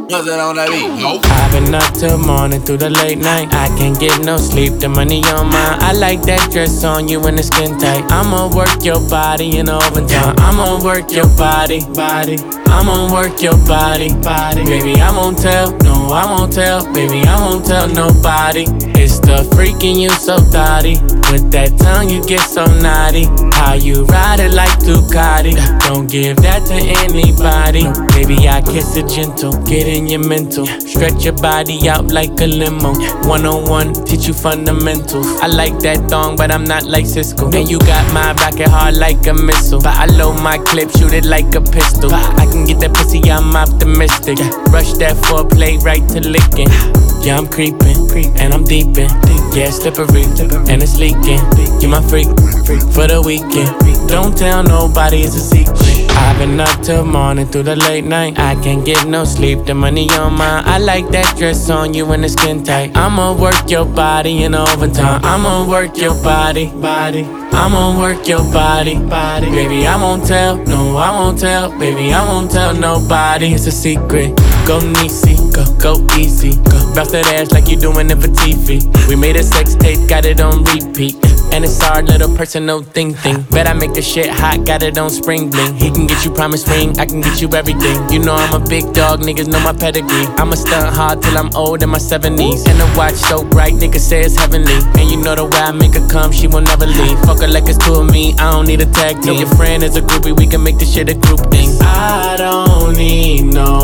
Nothing on that beat. Nope. I've been up till morning through the late night. I can't get no sleep, the money on mine. I like that dress on you and the skin tight. I'ma work your body in overtime. I'ma work your body. I'ma work your body. Baby, I won't tell, no, I won't tell. Baby, I won't tell nobody. It's the freaking you so thotty. With that tongue you get so naughty. How you ride it like Ducati. Don't give that to anybody. Baby, I kiss it gentle, get in your mental. Stretch your body out like a limo. 101, teach you fundamentals. I like that thong, but I'm not like Cisco. And you got my rocket hard like a missile. But I load my clip, shoot it like a pistol. I can get that pussy, I'm optimistic. Rush that foreplay right to licking. Yeah, I'm creeping, and I'm deep in. Yeah, it's slippery, and it's leaking. You my freak, for the weekend. Don't tell nobody, it's a secret. I've been up till morning through the late night. I can't get no sleep, the money on mine. I like that dress on you and the skin tight. I'ma work your body in overtime. I'ma work your body. I'ma work your body. Baby, I won't tell, no, I won't tell. Baby, I won't tell nobody, it's a secret. Go Niecy, go easy. Bounce that ass like you doing it for TV. We made a sex tape, got it on repeat. And it's our little personal thing. Bet I make the shit hot, got it on spring bling. He can get you promise ring, I can get you everything. You know I'm a big dog, niggas know my pedigree. I'ma stunt hard till I'm old in my 70s. And the watch so bright, niggas say it's heavenly. And you know the way I make her come, she will never leave. Fuck her like it's two of me, I don't need a tag team. Your friend is a groupie, we can make this shit a group thing. I don't need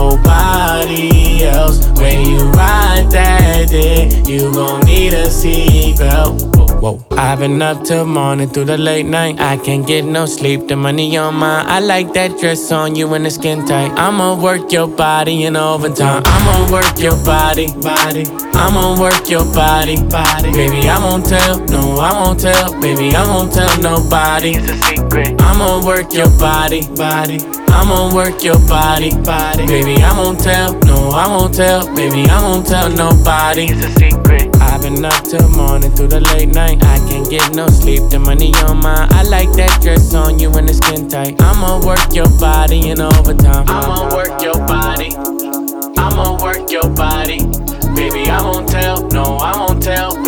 nobody else. When you ride that dick, you gon' need a seatbelt. Whoa. I've been up till morning through the late night. I can't get no sleep, the money on mine. I like that dress on you and the skin tight. I'ma work your body in overtime. I'ma work your body. I'ma work your body. Baby, I won't tell, no, I won't tell. Baby, I won't tell nobody, it's a secret. I'ma work your body. I'ma work your body. Baby, I won't tell, no, I won't tell. Baby, I won't tell nobody, it's a secret. I've been up till morning through the late night. I can't get no sleep, the money on mine. I like that dress on you and the skin tight. I'ma work your body in overtime. I'ma work your body. I'ma work your body. Baby, I won't tell, no, I won't tell.